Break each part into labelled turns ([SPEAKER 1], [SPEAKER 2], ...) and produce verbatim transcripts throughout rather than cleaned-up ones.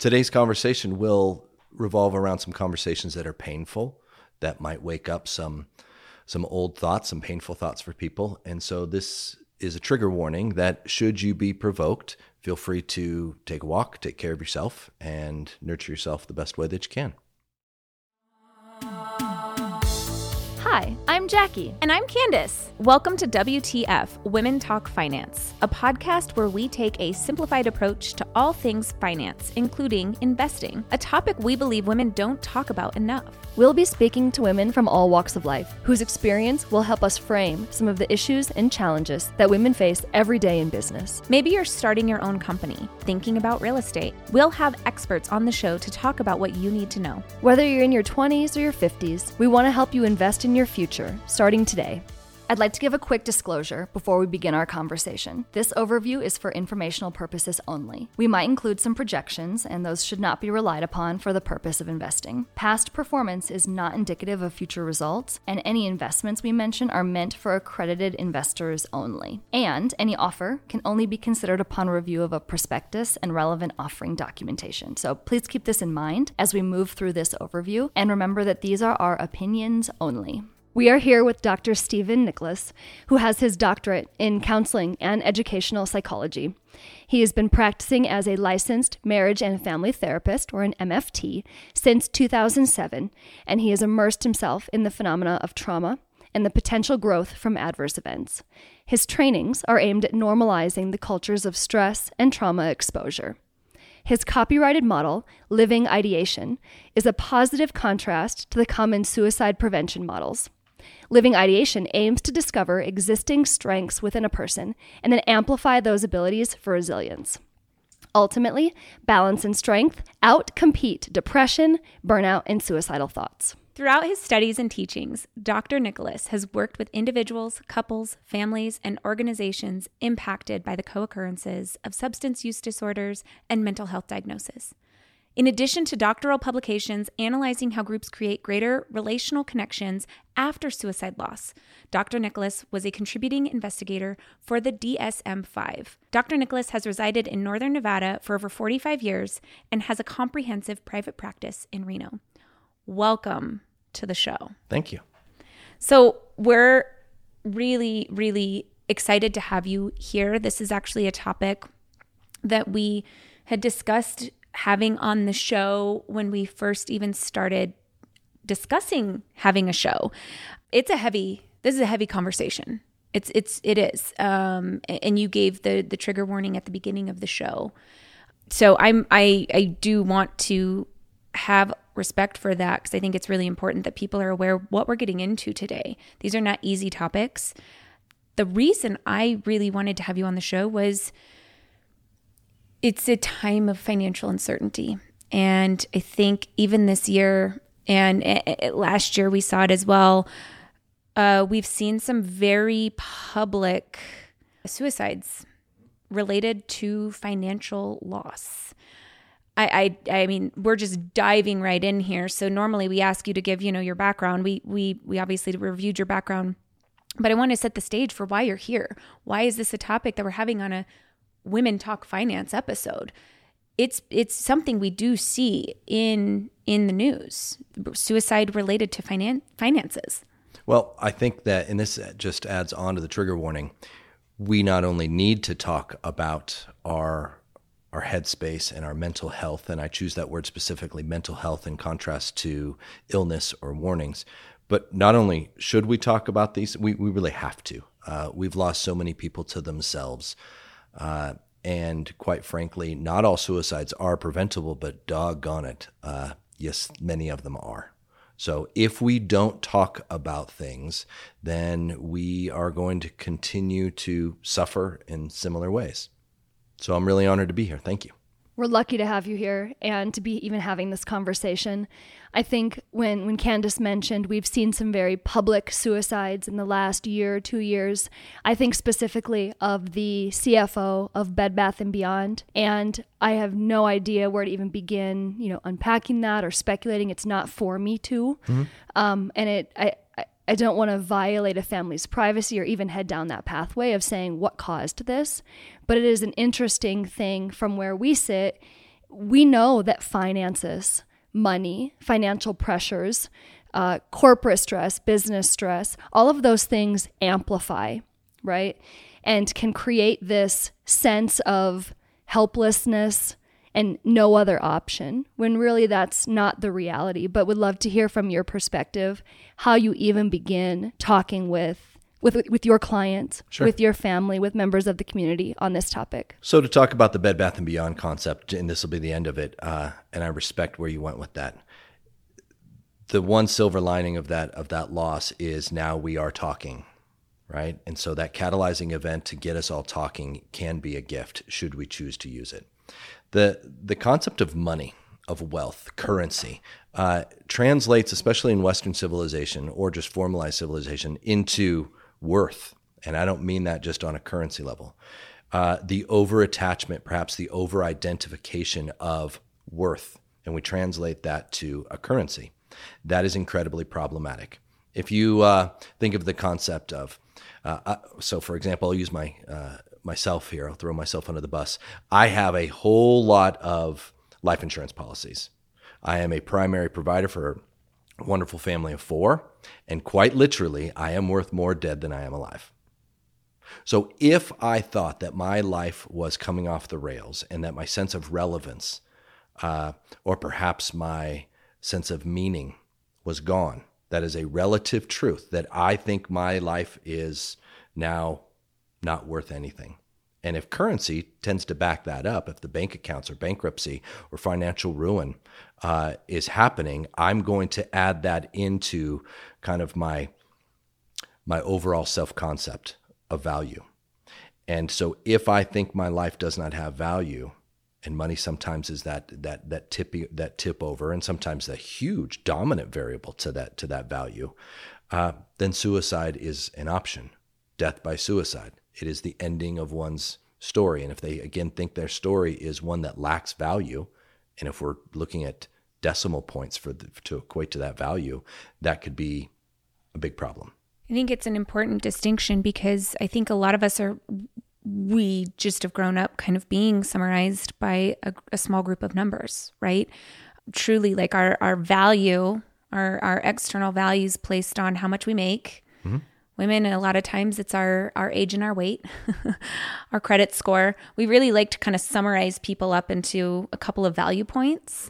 [SPEAKER 1] Today's conversation will revolve around some conversations that are painful, that might wake up some some old thoughts, some painful thoughts for people. And so this is a trigger warning that should you be provoked, feel free to take a walk, take care of yourself, and nurture yourself the best way that you can.
[SPEAKER 2] Hi, I'm Jackie.
[SPEAKER 3] And I'm Candace. Welcome to W T F, Women Talk Finance, a podcast where we take a simplified approach to all things finance, including investing, a topic we believe women don't talk about enough.
[SPEAKER 2] We'll be speaking to women from all walks of life, whose experience will help us frame some of the issues and challenges that women face every day in business.
[SPEAKER 3] Maybe you're starting your own company, thinking about real estate. We'll have experts on the show to talk about what you need to know.
[SPEAKER 2] Whether you're in your twenties or your fifties, we want to help you invest in your future, starting today. I'd like to give a quick disclosure before we begin our conversation. This overview is for informational purposes only. We might include some projections, and those should not be relied upon for the purpose of investing. Past performance is not indicative of future results, and any investments we mention are meant for accredited investors only. And any offer can only be considered upon review of a prospectus and relevant offering documentation. So please keep this in mind as we move through this overview, and remember that these are our opinions only. We are here with Doctor Stephen Nicholas, who has his doctorate in counseling and educational psychology. He has been practicing as a licensed marriage and family therapist, or an M F T, since two thousand seven, and he has immersed himself in the phenomena of trauma and the potential growth from adverse events. His trainings are aimed at normalizing the cultures of stress and trauma exposure. His copyrighted model, Living Ideation, is a positive contrast to the common suicide prevention models. Living Ideation aims to discover existing strengths within a person and then amplify those abilities for resilience. Ultimately, balance and strength out-compete depression, burnout, and suicidal thoughts.
[SPEAKER 3] Throughout his studies and teachings, Doctor Nicholas has worked with individuals, couples, families, and organizations impacted by the co-occurrences of substance use disorders and mental health diagnosis. In addition to doctoral publications analyzing how groups create greater relational connections after suicide loss, Doctor Nicholas was a contributing investigator for the D S M five. Doctor Nicholas has resided in Northern Nevada for over forty-five years and has a comprehensive private practice in Reno. Welcome to the show.
[SPEAKER 1] Thank you.
[SPEAKER 3] So we're really, really excited to have you here. This is actually a topic that we had discussed having on the show when we first even started discussing having a show. It's a heavy, this is a heavy conversation. It's, it's, it is. Um, and you gave the, the trigger warning at the beginning of the show. So I'm, I, I do want to have respect for that, because I think it's really important that people are aware of what we're getting into today. These are not easy topics. The reason I really wanted to have you on the show was it's a time of financial uncertainty. And I think even this year and last year we saw it as well, uh, we've seen some very public suicides related to financial loss. I, I I mean, we're just diving right in here. So normally we ask you to give, you know, your background. We we we obviously reviewed your background, but I want to set the stage for why you're here. Why is this a topic that we're having on a Women Talk Finance episode? It's it's something we do see in in the news, suicide related to finan- finances.
[SPEAKER 1] Well, I think that, and this just adds on to the trigger warning, we not only need to talk about our our headspace and our mental health, and I choose that word specifically, mental health, in contrast to illness or warnings. But not only should we talk about these, we, we really have to. Uh, we've lost so many people to themselves. Uh, and quite frankly, not all suicides are preventable, but doggone it, uh, yes, many of them are. So if we don't talk about things, then we are going to continue to suffer in similar ways. So I'm really honored to be here. Thank you.
[SPEAKER 2] We're lucky to have you here and to be even having this conversation. I think when, when Candace mentioned we've seen some very public suicides in the last year or two years, I think specifically of the C F O of Bed Bath and Beyond. And I have no idea where to even begin, you know, unpacking that or speculating. It's not for me to. Mm-hmm. Um, and it, I, I, I don't want to violate a family's privacy or even head down that pathway of saying what caused this. But it is an interesting thing from where we sit. we know that finances, money, financial pressures, uh, corporate stress, business stress, all of those things amplify, right? And can create this sense of helplessness and no other option, when really that's not the reality. But would love to hear from your perspective how you even begin talking with with with your clients,
[SPEAKER 1] Sure.
[SPEAKER 2] with your family, with members of the community on this topic.
[SPEAKER 1] So to talk about the Bed Bath and Beyond concept, and this will be the end of it, uh, and I respect where you went with that. The one silver lining of that of that loss is now we are talking, right? And so that catalyzing event to get us all talking can be a gift should we choose to use it. The the concept of money, of wealth, currency, uh, translates, especially in Western civilization or just formalized civilization, into worth. And I don't mean that just on a currency level. Uh, the over-attachment, perhaps the over-identification of worth, and we translate that to a currency. That is incredibly problematic. If you uh, think of the concept of, uh, uh, so for example, I'll use my uh, myself here. I'll throw myself under the bus. I have a whole lot of life insurance policies. I am a primary provider for a wonderful family of four, and quite literally, I am worth more dead than I am alive. So if I thought that my life was coming off the rails and that my sense of relevance, uh, or perhaps my sense of meaning was gone, that is a relative truth, that I think my life is now not worth anything. And if currency tends to back that up, if the bank accounts or bankruptcy or financial ruin uh, is happening, I'm going to add that into kind of my my overall self-concept of value. And so if I think my life does not have value, and money sometimes is that that that tip that tip over, and sometimes the huge dominant variable to that to that value, uh, then suicide is an option. Death by suicide. It is the ending of one's story. And if they, again, think their story is one that lacks value, and if we're looking at decimal points for the, to equate to that value, that could be a big problem.
[SPEAKER 3] I think it's an important distinction because I think a lot of us are, we just have grown up kind of being summarized by a, a small group of numbers, right? Truly, like our, our value, our, our external values placed on how much we make. Mm-hmm. Women, a lot of times it's our, our age and our weight, our credit score. We really like to kind of summarize people up into a couple of value points.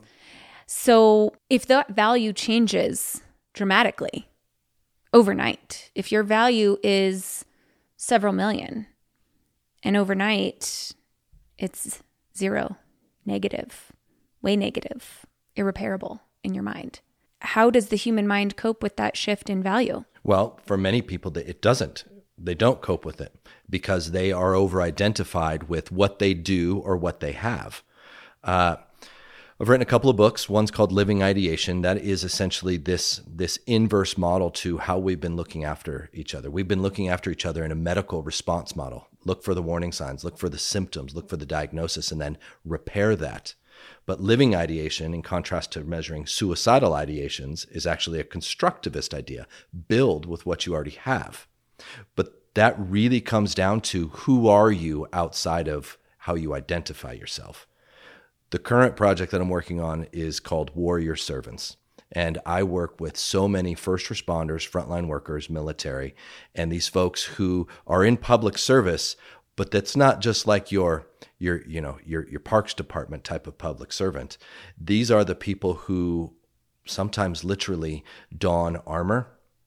[SPEAKER 3] So if that value changes dramatically overnight, if your value is several million and overnight it's zero, negative, way negative, irreparable in your mind, how does the human mind cope with that shift in value?
[SPEAKER 1] Well, for many people, it doesn't. They don't cope with it because they are over-identified with what they do or what they have. Uh, I've written a couple of books. One's called Living Ideation. That is essentially this, this inverse model to how we've been looking after each other. We've been looking after each other in a medical response model. Look for the warning signs, look for the symptoms, look for the diagnosis, and then repair that. But living ideation, in contrast to measuring suicidal ideations, is actually a constructivist idea. Build with what you already have. But that really comes down to who are you outside of how you identify yourself. The current project that I'm working on is called Warrior Servants. And I work with so many first responders, frontline workers, military, and these folks who are in public service, but that's not just like your your you know your your parks department type of public servant. These are the people who sometimes literally don armor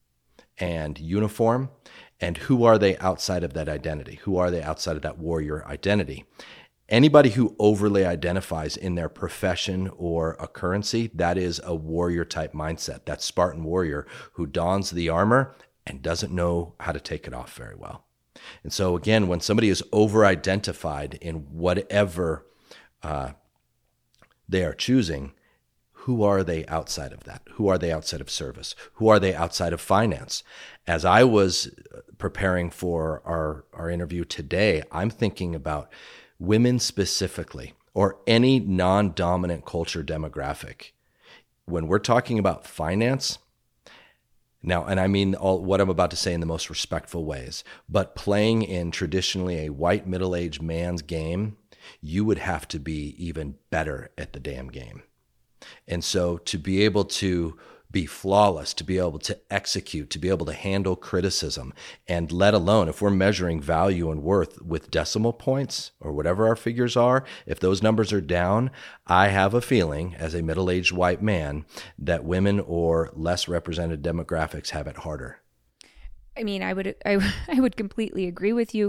[SPEAKER 1] and uniform. And who are they outside of that identity? Who are they outside of that warrior identity? Anybody who overly identifies in their profession or a currency, that is a warrior type mindset. That Spartan warrior who dons the armor and doesn't know how to take it off very well. And so again, when somebody is over-identified in whatever uh, they are choosing, who are they outside of that? Who are they outside of service? Who are they outside of finance? As I was preparing for our, our interview today, I'm thinking about women specifically, or any non-dominant culture demographic. When we're talking about finance, now, and I mean all what I'm about to say in the most respectful ways, but playing in traditionally a white middle-aged man's game you would have to be even better at the damn game. And so to be able to be flawless, to be able to execute, to be able to handle criticism, and let alone if we're measuring value and worth with decimal points or whatever our figures are, if those numbers are down, I have a feeling as a middle-aged white man that women or less represented demographics have it harder.
[SPEAKER 3] I mean, I would I, I would completely agree with you.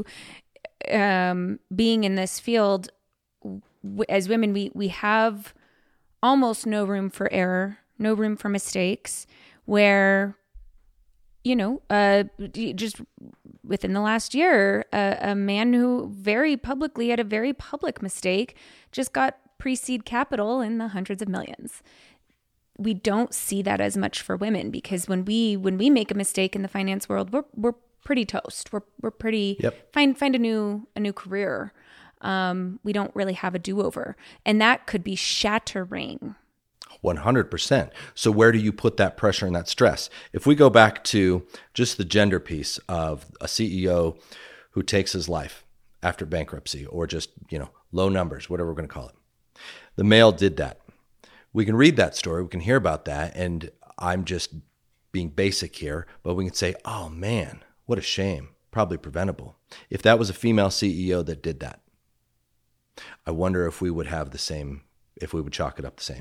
[SPEAKER 3] Um, being in this field, w- as women, we we have almost no room for error, no room for mistakes, where, you know, uh, just within the last year, a, a man who very publicly had a very public mistake just got pre-seed capital in the hundreds of millions. We don't see that as much for women, because when we when we make a mistake in the finance world, we're we're pretty toast. We're we're pretty
[SPEAKER 1] yep.
[SPEAKER 3] find find a new a new career. Um, we don't really have a do-over, and that could be shattering.
[SPEAKER 1] one hundred percent. So where do you put that pressure and that stress? If we go back to just the gender piece of a C E O who takes his life after bankruptcy, or just, you know, low numbers, whatever we're going to call it. The male did that. We can read that story, we can hear about that, and I'm just being basic here, but we can say, oh man, what a shame, probably preventable. If that was a female C E O that did that, I wonder if we would have the same, if we would chalk it up the same.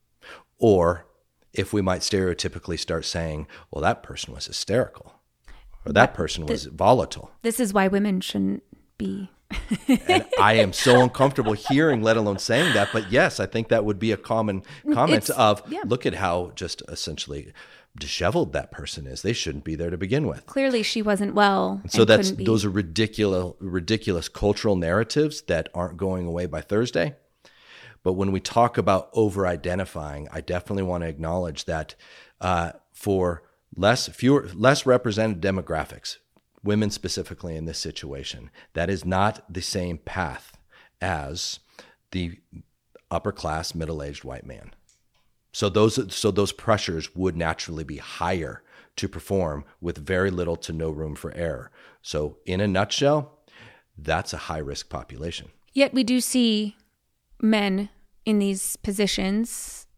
[SPEAKER 1] Or if we might stereotypically start saying, well, that person was hysterical, or that person was this, volatile.
[SPEAKER 3] This is why women shouldn't be.
[SPEAKER 1] And I am so uncomfortable hearing, let alone saying that. But yes, I think that would be a common comment it's, of, yeah. look at how just essentially disheveled that person is. They shouldn't be there to begin with.
[SPEAKER 3] Clearly she wasn't well.
[SPEAKER 1] And so and that's those are ridiculous, ridiculous cultural narratives that aren't going away by Thursday. But when we talk about over-identifying, I definitely want to acknowledge that uh, for less, fewer, less represented demographics, women specifically in this situation, that is not the same path as the upper-class, middle-aged white man. So those, so those pressures would naturally be higher to perform with very little to no room for error. So in a nutshell, that's a high-risk population.
[SPEAKER 3] Yet we do see men in these positions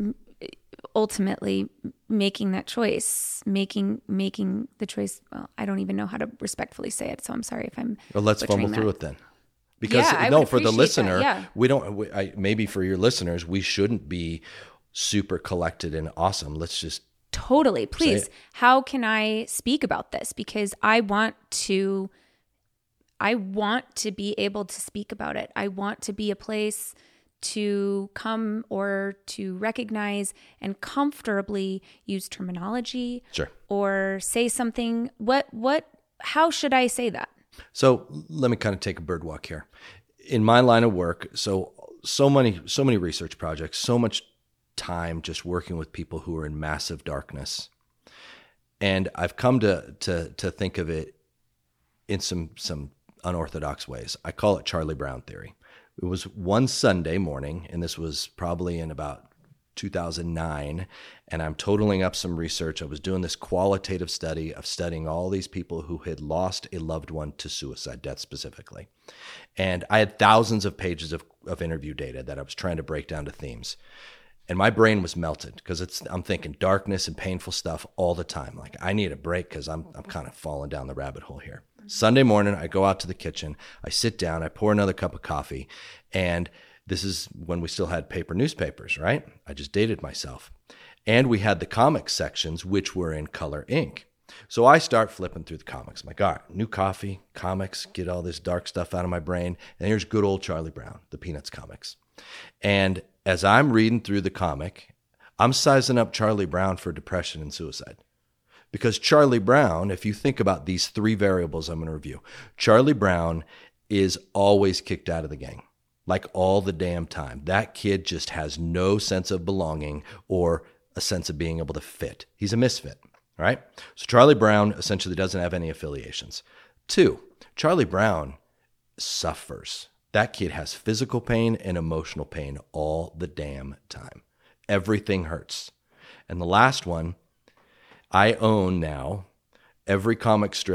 [SPEAKER 3] ultimately making that choice, making making the choice. Well, I don't even know how to respectfully say it, so I'm sorry if I'm
[SPEAKER 1] well, let's fumble
[SPEAKER 3] that.
[SPEAKER 1] through it then. Because
[SPEAKER 3] yeah,
[SPEAKER 1] no, for the listener,
[SPEAKER 3] that, yeah.
[SPEAKER 1] we don't, we, I, maybe for your listeners, we shouldn't be super collected and awesome. Let's just
[SPEAKER 3] Totally. Please, how can I speak about this? Because I want to, I want to be able to speak about it. I want to be a place to come or to recognize and comfortably use terminology
[SPEAKER 1] sure.
[SPEAKER 3] or say something. What, what, how should I say that?
[SPEAKER 1] So let me kind of take a bird walk here. In my line of work, so, so many, so many research projects, so much time just working with people who are in massive darkness. And I've come to, to, to think of it in some, some unorthodox ways. I call it Charlie Brown theory. It was one Sunday morning, and this was probably in about two thousand nine, and I'm totaling up some research. I was doing this qualitative study of studying all these people who had lost a loved one to suicide, death specifically. And I had thousands of pages of, of interview data that I was trying to break down to themes. And my brain was melted because it's I'm thinking darkness and painful stuff all the time. Like, I need a break because I'm I'm kind of falling down the rabbit hole here. Sunday morning, I go out to the kitchen, I sit down, I pour another cup of coffee, and this is when we still had paper newspapers, right? I just dated myself. And we had the comics sections, which were in color ink. So I start flipping through the comics. I'm like, all right, new coffee, comics, get all this dark stuff out of my brain. And here's good old Charlie Brown, the Peanuts comics. And as I'm reading through the comic, I'm sizing up Charlie Brown for depression and suicide. Because Charlie Brown, if you think about these three variables I'm going to review, Charlie Brown is always kicked out of the gang, like all the damn time. That kid just has no sense of belonging or a sense of being able to fit. He's a misfit, right? So Charlie Brown essentially doesn't have any affiliations. Two, Charlie Brown suffers. That kid has physical pain and emotional pain all the damn time. Everything hurts. And the last one, I own now every comic strip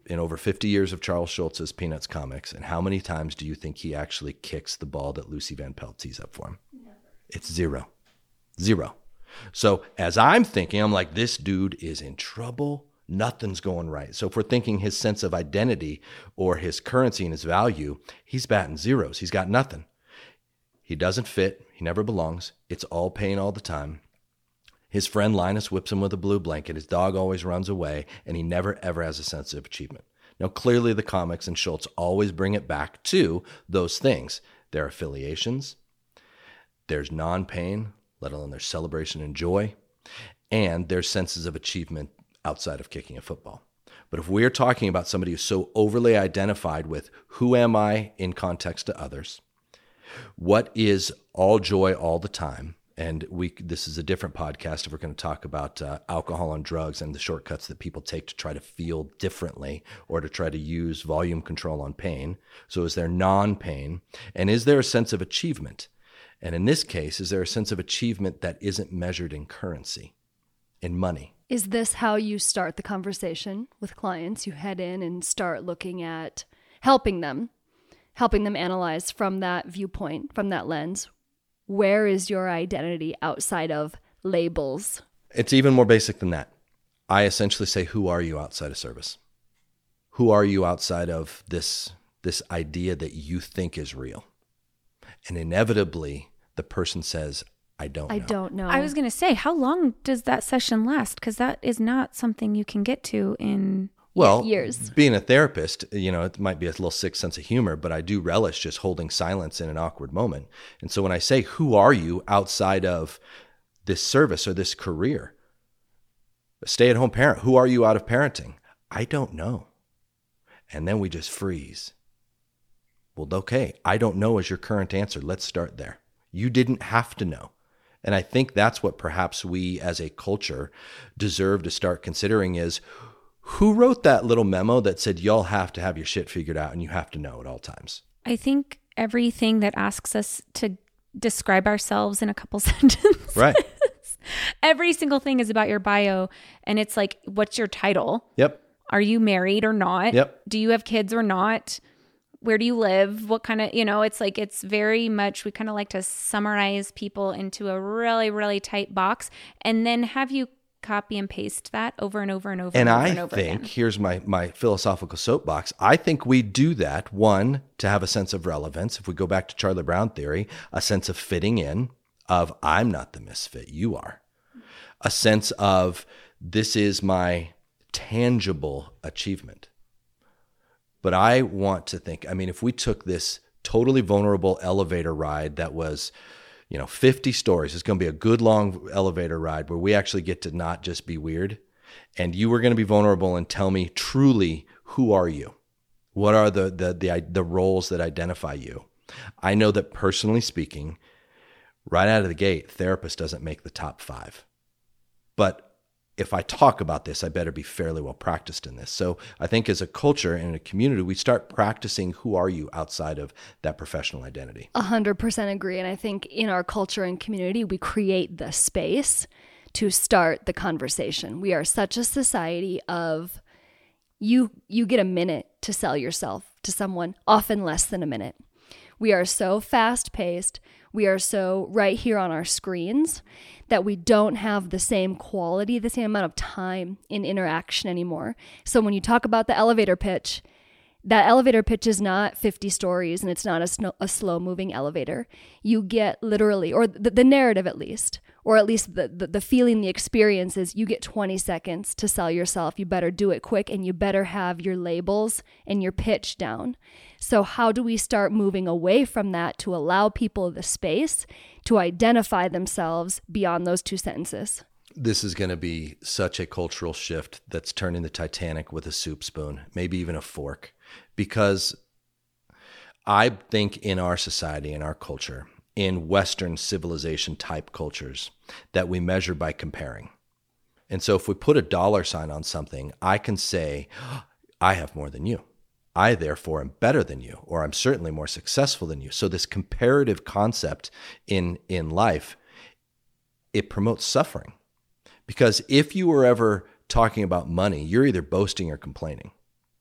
[SPEAKER 1] in over fifty years of Charles Schulz's Peanuts comics, and how many times do you think he actually kicks the ball that Lucy Van Pelt tees up for him? Never. It's zero. Zero. So as I'm thinking, I'm like, this dude is in trouble. Nothing's going right. So if we're thinking his sense of identity or his currency and his value, he's batting zeros. He's got nothing. He doesn't fit. He never belongs. It's all pain all the time. His friend Linus whips him with a blue blanket. His dog always runs away, and he never, ever has a sense of achievement. Now, clearly the comics and Schulz always bring it back to those things. Their affiliations, there's non-pain, let alone their celebration and joy, and their senses of achievement outside of kicking a football. But if we're talking about somebody who's so overly identified with who am I in context to others, what is all joy all the time, and we this is a different podcast if we're going to talk about uh, alcohol and drugs and the shortcuts that people take to try to feel differently or to try to use volume control on pain. So is there non-pain? And is there a sense of achievement? And in this case, is there a sense of achievement that isn't measured in currency, in money?
[SPEAKER 2] Is this how you start the conversation with clients? You head in and start looking at helping them, helping them analyze from that viewpoint, from that lens. Where is your identity outside of labels?
[SPEAKER 1] It's even more basic than that. I essentially say, who are you outside of service? Who are you outside of this, this idea that you think is real? And inevitably, the person says, I don't know.
[SPEAKER 2] I don't know.
[SPEAKER 3] I was going to say, how long does that session last? Because that is not something you can get to in
[SPEAKER 1] well,
[SPEAKER 2] years.
[SPEAKER 1] Being a therapist, you know, it might be a little sick sense of humor, but I do relish just holding silence in an awkward moment. And so when I say, who are you outside of this service or this career? A stay-at-home parent, who are you out of parenting? I don't know. And then we just freeze. Well, okay, I don't know is your current answer. Let's start there. You didn't have to know. And I think that's what perhaps we as a culture deserve to start considering is, who wrote that little memo that said y'all have to have your shit figured out and you have to know at all times?
[SPEAKER 3] I think everything that asks us to describe ourselves in a couple sentences.
[SPEAKER 1] Right.
[SPEAKER 3] Every single thing is about your bio. And it's like, what's your title?
[SPEAKER 1] Yep.
[SPEAKER 3] Are you married or not?
[SPEAKER 1] Yep.
[SPEAKER 3] Do you have kids or not? Where do you live? What kind of, you know, it's like, it's very much, we kind of like to summarize people into a really, really tight box and then have you copy and paste that over and over and over and,
[SPEAKER 1] and
[SPEAKER 3] over
[SPEAKER 1] I
[SPEAKER 3] and over
[SPEAKER 1] think,
[SPEAKER 3] again.
[SPEAKER 1] Here's my, my philosophical soapbox. I think we do that, one, to have a sense of relevance. If we go back to Charlie Brown theory, a sense of fitting in, of I'm not the misfit, you are. A sense of this is my tangible achievement. But I want to think, I mean, if we took this totally vulnerable elevator ride that was, you know, fifty stories, it's going to be a good long elevator ride where we actually get to not just be weird. And you were going to be vulnerable and tell me truly, who are you? What are the, the, the, the roles that identify you? I know that personally speaking, right out of the gate, therapist doesn't make the top five. But if I talk about this, I better be fairly well practiced in this. So I think as a culture and a community, we start practicing who are you outside of that professional identity.
[SPEAKER 2] A hundred percent agree. And I think in our culture and community, we create the space to start the conversation. We are such a society of you, you get a minute to sell yourself to someone, often less than a minute. We are so fast paced. We are so right here on our screens that we don't have the same quality, the same amount of time in interaction anymore. So when you talk about the elevator pitch, that elevator pitch is not fifty stories and it's not a, sn- a slow moving elevator. You get literally, or the, the narrative at least, or at least the, the, the feeling, the experience is you get twenty seconds to sell yourself. You better do it quick and you better have your labels and your pitch down. So how do we start moving away from that to allow people the space to identify themselves beyond those two sentences?
[SPEAKER 1] This is going to be such a cultural shift that's turning the Titanic with a soup spoon, maybe even a fork, because I think in our society, in our culture, in Western civilization type cultures, that we measure by comparing. And so if we put a dollar sign on something, I can say, oh, I have more than you. I therefore am better than you, or I'm certainly more successful than you. So this comparative concept in, in life, it promotes suffering. Because if you were ever talking about money, you're either boasting or complaining.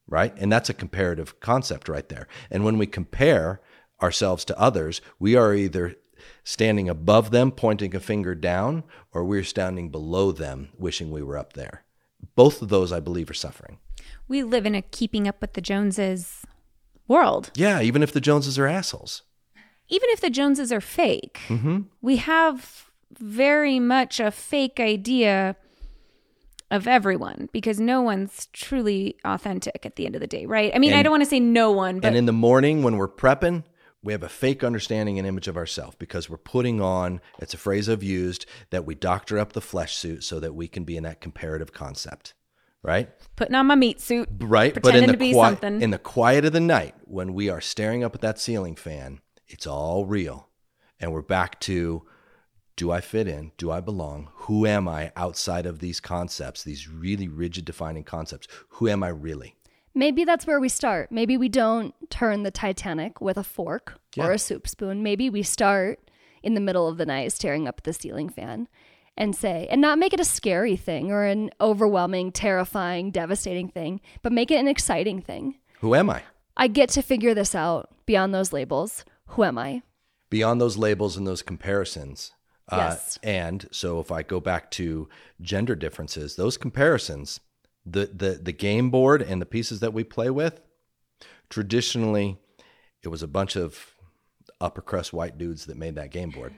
[SPEAKER 1] right? And that's a comparative concept right there. And when we compare ourselves to others, we are either standing above them, pointing a finger down, or we're standing below them, wishing we were up there. Both of those, I believe, are suffering.
[SPEAKER 3] We live in a keeping up with the Joneses world.
[SPEAKER 1] Yeah, even if the Joneses are assholes.
[SPEAKER 3] Even if the Joneses are fake, mm-hmm. we have very much a fake idea of everyone because no one's truly authentic at the end of the day, right? I mean, and, I don't want to say no one, but...
[SPEAKER 1] And in the morning when we're prepping, we have a fake understanding and image of ourselves because we're putting on, it's a phrase I've used, that we doctor up the flesh suit so that we can be in that comparative concept, right?
[SPEAKER 3] Putting on my meat suit,
[SPEAKER 1] right?
[SPEAKER 3] Pretending
[SPEAKER 1] but in the
[SPEAKER 3] to be
[SPEAKER 1] qui-
[SPEAKER 3] something.
[SPEAKER 1] In the quiet of the night, when we are staring up at that ceiling fan, it's all real. And we're back to, do I fit in? Do I belong? Who am I outside of these concepts, these really rigid defining concepts? Who am I really?
[SPEAKER 2] Maybe that's where we start. Maybe we don't turn the Titanic with a fork
[SPEAKER 1] yeah.
[SPEAKER 2] or a soup spoon. Maybe we start in the middle of the night staring up at the ceiling fan and say, and not make it a scary thing or an overwhelming, terrifying, devastating thing, but make it an exciting thing.
[SPEAKER 1] Who am I?
[SPEAKER 2] I get to figure this out beyond those labels. Who am I?
[SPEAKER 1] Beyond those labels and those comparisons.
[SPEAKER 2] Yes.
[SPEAKER 1] Uh, and so if I go back to gender differences, those comparisons, the, the, the game board and the pieces that we play with, traditionally, it was a bunch of upper crust white dudes that made that game board.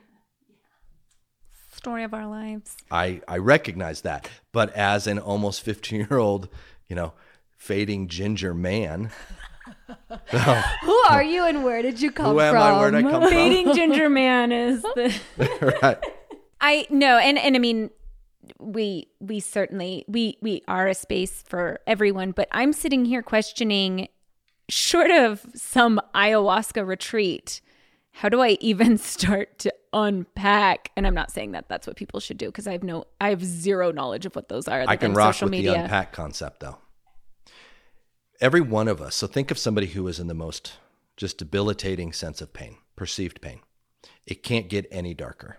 [SPEAKER 3] Story of our lives.
[SPEAKER 1] I, I recognize that. But as an almost fifteen-year-old, you know, fading ginger man...
[SPEAKER 2] So, who are you and where did you come
[SPEAKER 1] who am
[SPEAKER 2] from?
[SPEAKER 1] I? Where did I come from?
[SPEAKER 3] Fading ginger man is the...
[SPEAKER 1] right.
[SPEAKER 3] I no, and, and I mean, we we certainly, we, we are a space for everyone, but I'm sitting here questioning, short of some ayahuasca retreat, how do I even start to unpack? And I'm not saying that that's what people should do because I have no, I have zero knowledge of what those are.
[SPEAKER 1] I can rock social with media. The unpack concept though. Every one of us. So think of somebody who is in the most just debilitating sense of pain, perceived pain. It can't get any darker.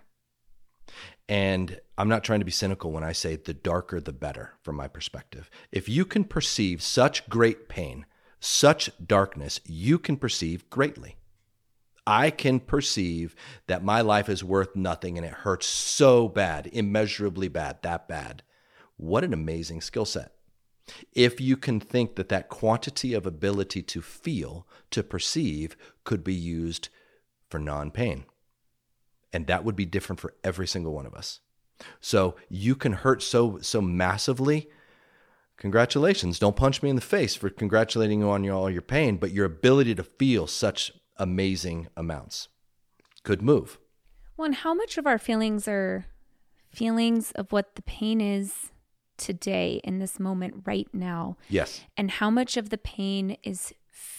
[SPEAKER 1] And I'm not trying to be cynical when I say the darker, the better from my perspective. If you can perceive such great pain, such darkness, you can perceive greatly. I can perceive that my life is worth nothing and it hurts so bad, immeasurably bad, that bad. What an amazing skill set. If you can think that that quantity of ability to feel, to perceive, could be used for non-pain. And that would be different for every single one of us. So you can hurt so so massively. Congratulations. Don't punch me in the face for congratulating you on your, all your pain, but your ability to feel such amazing amounts. Good move.
[SPEAKER 3] Well, and how much of our feelings are feelings of what the pain is today in this moment right now?
[SPEAKER 1] Yes.
[SPEAKER 3] And how much of the pain is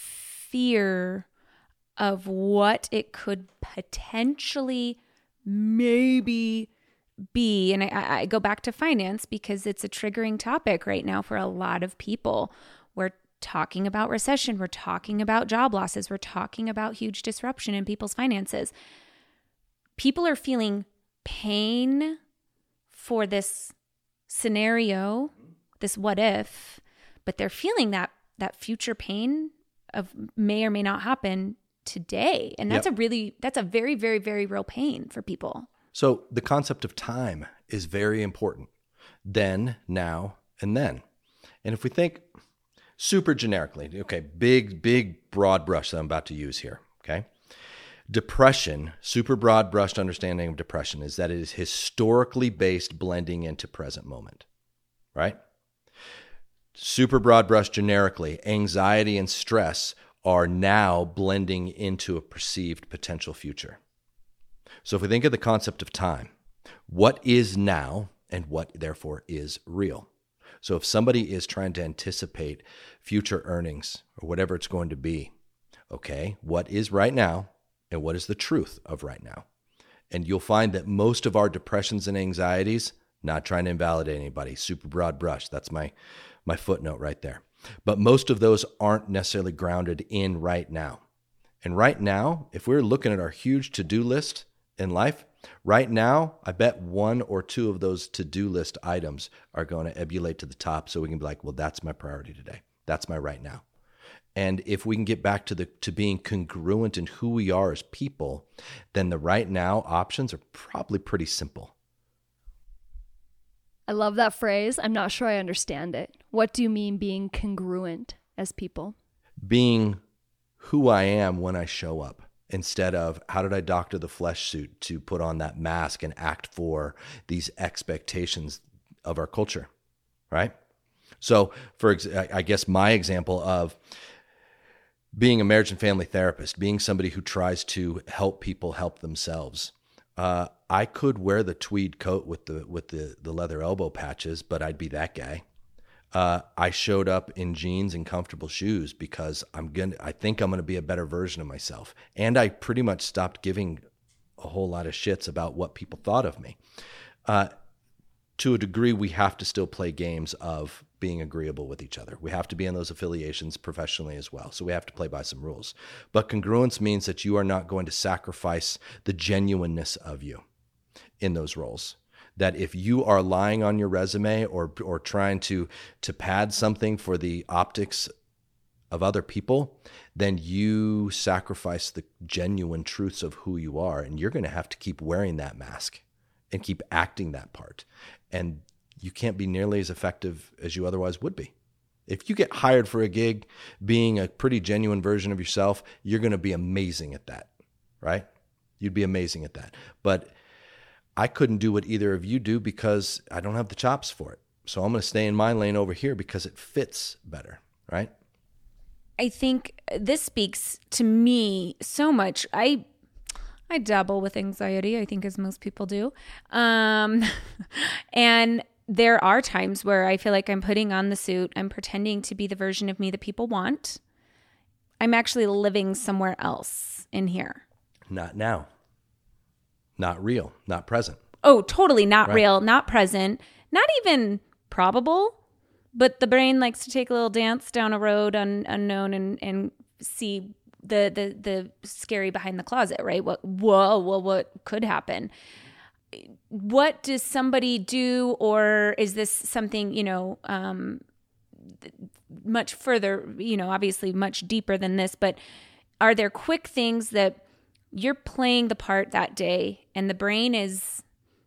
[SPEAKER 3] fear of what it could potentially maybe be? And I, I go back to finance because it's a triggering topic right now for a lot of people. We're talking about recession. We're talking about job losses. We're talking about huge disruption in people's finances. People are feeling pain for this scenario, this what if, but they're feeling that that future pain of may or may not happen today. And that's yep. a really, that's a very, very, very real pain for people.
[SPEAKER 1] So the concept of time is very important. Then, now, and then. And if we think super generically, okay, big, big broad brush that I'm about to use here, okay? Depression, super broad brushed understanding of depression is that it is historically based blending into present moment, right? Super broad brush generically, anxiety and stress are now blending into a perceived potential future. So if we think of the concept of time, what is now and what therefore is real? So if somebody is trying to anticipate future earnings or whatever it's going to be, okay, what is right now? And what is the truth of right now? And you'll find that most of our depressions and anxieties, not trying to invalidate anybody, super broad brush, that's my, my footnote right there. But most of those aren't necessarily grounded in right now. And right now, if we're looking at our huge to-do list in life, right now, I bet one or two of those to-do list items are going to ebulliate to the top so we can be like, well, that's my priority today. That's my right now. And if we can get back to the to being congruent in who we are as people, then the right now options are probably pretty simple.
[SPEAKER 2] I love that phrase. I'm not sure I understand it. What do you mean being congruent as people?
[SPEAKER 1] Being who I am when I show up, instead of how did I doctor the flesh suit to put on that mask and act for these expectations of our culture, right? So for ex- I guess my example of being a marriage and family therapist, being somebody who tries to help people help themselves, uh, I could wear the tweed coat with the with the, the leather elbow patches, but I'd be that guy. Uh, I showed up in jeans and comfortable shoes because I'm gonna. I think I'm gonna be a better version of myself, and I pretty much stopped giving a whole lot of shits about what people thought of me. Uh, to a degree, we have to still play games of being agreeable with each other. We have to be in those affiliations professionally as well. So we have to play by some rules. But congruence means that you are not going to sacrifice the genuineness of you in those roles. That if you are lying on your resume or or trying to to pad something for the optics of other people, then you sacrifice the genuine truths of who you are. And you're going to have to keep wearing that mask and keep acting that part. And you can't be nearly as effective as you otherwise would be. If you get hired for a gig being a pretty genuine version of yourself, you're going to be amazing at that, right? You'd be amazing at that. But I couldn't do what either of you do because I don't have the chops for it. So I'm going to stay in my lane over here because it fits better, right?
[SPEAKER 3] I think this speaks to me so much. I I dabble with anxiety, I think, as most people do. Um, and there are times where I feel like I'm putting on the suit. I'm pretending to be the version of me that people want. I'm actually living somewhere else in here.
[SPEAKER 1] Not now. Not real. Not present.
[SPEAKER 3] Oh, totally not
[SPEAKER 1] Right.
[SPEAKER 3] real, not present, not even probable. But the brain likes to take a little dance down a road un, unknown and, and see the, the the scary behind the closet, right? What whoa, well, what could happen? What does somebody do, or is this something, you know, um, much further, you know, obviously much deeper than this, but are there quick things that you're playing the part that day and the brain is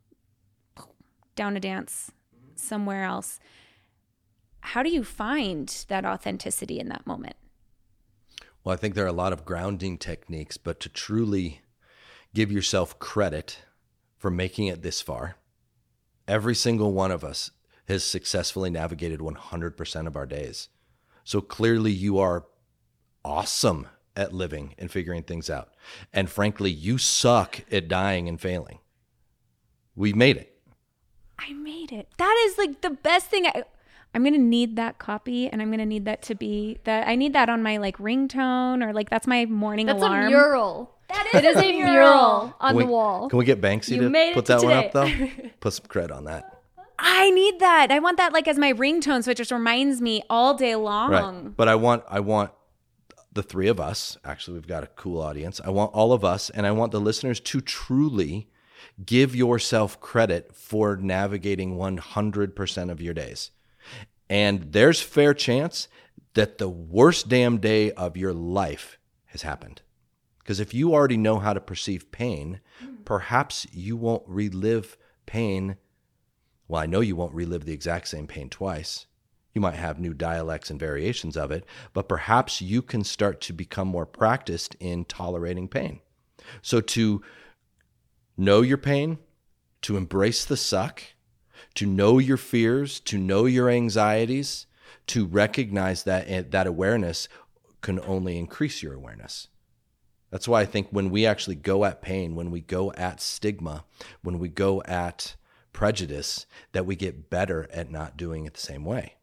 [SPEAKER 3] down a dance somewhere else? How do you find that authenticity in that moment?
[SPEAKER 1] Well, I think there are a lot of grounding techniques, but to truly give yourself credit for making it this far, every single one of us has successfully navigated one hundred percent of our days. So clearly you are awesome at living and figuring things out. And frankly, you suck at dying and failing. We made it.
[SPEAKER 3] I made it. That is like the best thing. I, I'm going to need that copy, and I'm going to need that to be that. I need that on my like ringtone, or like that's my morning
[SPEAKER 2] That's
[SPEAKER 3] alarm.
[SPEAKER 2] a mural.
[SPEAKER 3] That is
[SPEAKER 2] It is
[SPEAKER 3] a
[SPEAKER 2] a
[SPEAKER 3] mural.
[SPEAKER 2] mural on
[SPEAKER 1] Can we,
[SPEAKER 2] the wall.
[SPEAKER 1] Can we get Banksy
[SPEAKER 2] You
[SPEAKER 1] to
[SPEAKER 2] made it
[SPEAKER 1] put
[SPEAKER 2] to
[SPEAKER 1] that one up, though?
[SPEAKER 2] today.
[SPEAKER 1] Put some cred on that.
[SPEAKER 3] I need that. I want that like as my ringtone, so it just reminds me all day long.
[SPEAKER 1] Right. But I want, I want the three of us. Actually, we've got a cool audience. I want all of us, and I want the listeners to truly give yourself credit for navigating one hundred percent of your days. And there's fair chance that the worst damn day of your life has happened. Because if you already know how to perceive pain, perhaps you won't relive pain. Well, I know you won't relive the exact same pain twice. You might have new dialects and variations of it, but perhaps you can start to become more practiced in tolerating pain. So to know your pain, to embrace the suck, to know your fears, to know your anxieties, to recognize that that awareness can only increase your awareness. That's why I think when we actually go at pain, when we go at stigma, when we go at prejudice, that we get better at not doing it the same way.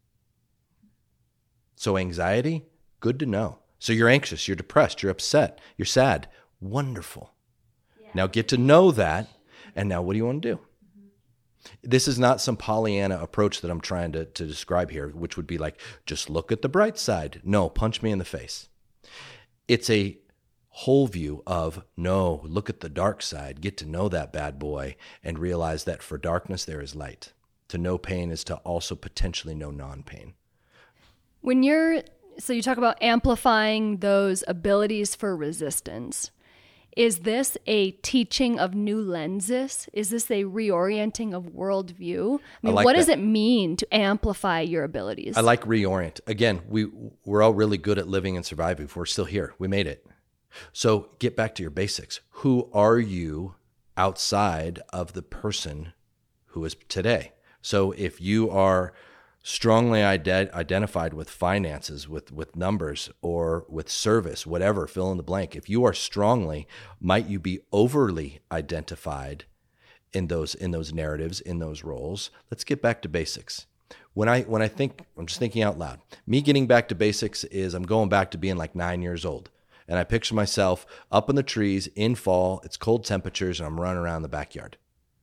[SPEAKER 1] So anxiety, good to know. So you're anxious, you're depressed, you're upset, you're sad. Wonderful. Yeah. Now get to know that, and now what do you want to do? This is not some Pollyanna approach that I'm trying to, to describe here, which would be like, just look at the bright side. No, punch me in the face. It's a whole view of, no, look at the dark side, get to know that bad boy, and realize that for darkness there is light. To know pain is to also potentially know non-pain.
[SPEAKER 2] When you're, so you talk about amplifying those abilities for resistance. Is this a teaching of new lenses? Is this a reorienting of worldview? I mean,
[SPEAKER 1] I like
[SPEAKER 2] what
[SPEAKER 1] that.
[SPEAKER 2] does it mean to amplify your abilities?
[SPEAKER 1] I like reorient. Again, we, we're all really good at living and surviving. We're still here. We made it. So get back to your basics. Who are you outside of the person who is today? So if you are strongly ide- identified with finances, with, with numbers, or with service, whatever, fill in the blank. If you are strongly, might you be overly identified in those in those narratives, in those roles? Let's get back to basics. When I when I think, I'm just thinking out loud. Me getting back to basics is I'm going back to being like nine years old. And I picture myself up in the trees in fall, it's cold temperatures, and I'm running around the backyard.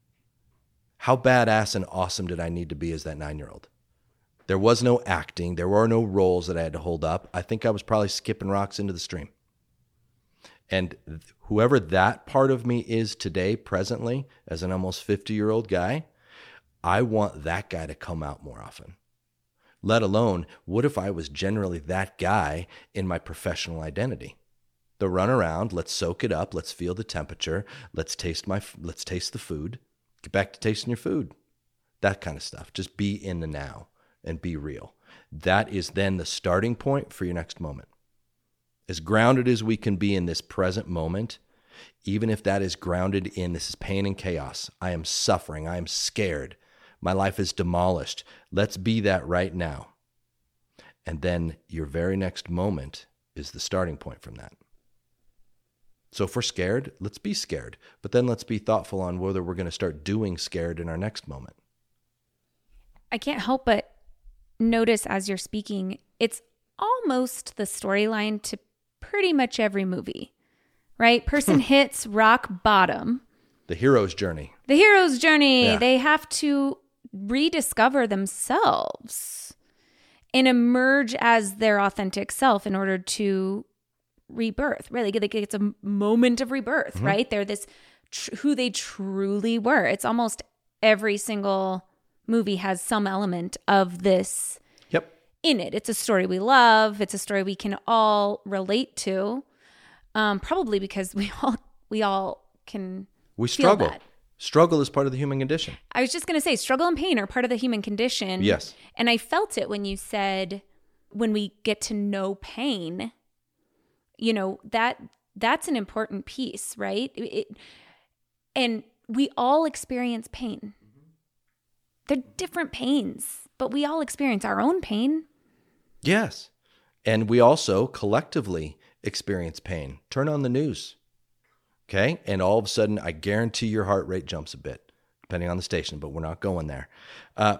[SPEAKER 1] How badass and awesome did I need to be as that nine-year-old? There was no acting. There were no roles that I had to hold up. I think I was probably skipping rocks into the stream. And whoever that part of me is today, presently, as an almost fifty-year-old guy, I want that guy to come out more often. Let alone, what if I was generally that guy in my professional identity? The run around, let's soak it up, let's feel the temperature, let's taste my, let's taste the food. Get back to tasting your food. That kind of stuff. Just be in the now. And be real. That is then the starting point for your next moment. As grounded as we can be in this present moment, even if that is grounded in this is pain and chaos, I am suffering, I am scared, my life is demolished. Let's be that right now. And then your very next moment is the starting point from that. So if we're scared, let's be scared. But then let's be thoughtful on whether we're going to start doing scared in our next moment.
[SPEAKER 3] I can't help but notice as you're speaking, it's almost the storyline to pretty much every movie, right? Person hits rock bottom.
[SPEAKER 1] The hero's journey.
[SPEAKER 3] The hero's journey.
[SPEAKER 1] Yeah.
[SPEAKER 3] They have to rediscover themselves and emerge as their authentic self in order to rebirth. Really, like it's a moment of rebirth, mm-hmm. right? They're this tr- who they truly were. It's almost every single movie has some element of this
[SPEAKER 1] yep.
[SPEAKER 3] in it. It's a story we love. It's a story we can all relate to. Um, probably because we all we all can
[SPEAKER 1] we
[SPEAKER 3] feel
[SPEAKER 1] struggle.
[SPEAKER 3] that.
[SPEAKER 1] Struggle is part of the human condition.
[SPEAKER 3] I was just going to say struggle and pain are part of the human condition.
[SPEAKER 1] Yes.
[SPEAKER 3] And I felt it when you said when we get to know pain, you know, that that's an important piece, right? It, and we all experience pain. They're different pains, but we all experience our own pain.
[SPEAKER 1] Yes. And we also collectively experience pain. Turn on the news. Okay? And all of a sudden, I guarantee your heart rate jumps a bit, depending on the station, but we're not going there. Uh,